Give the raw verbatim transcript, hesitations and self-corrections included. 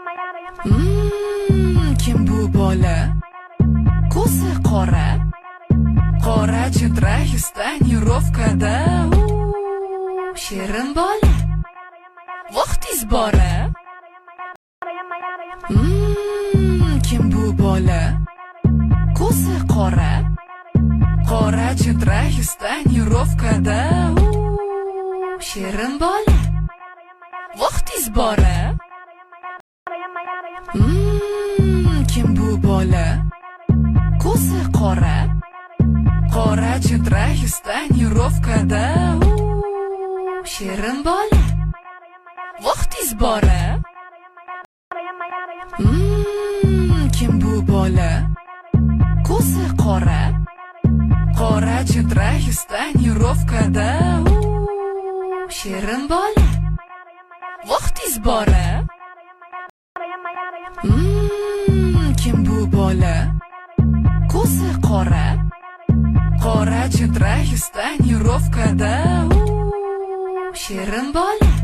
Mmm, kim bu bola? Ko'zi qora, qora chitraq stanirovkada. Shirin bola, vaqtingiz bora. Mmm, kim bu bola? Ko'zi qora, qora chitraq stanirovkada. Shirin bola, vaqtingiz bora. Mmm, kim bu bola? Ko'zi qora, qora chitraq stanirovkada. Shirin bola, vaqtingiz bora. Mmm, kim bu bola? Ko'zi qora, qora chitraq stanirovkada. Shirin bola, vaqtingiz bora. Mmm, kim bu bola? Ko'zi qora, qora chitraq stanirovkada. Shirin bola,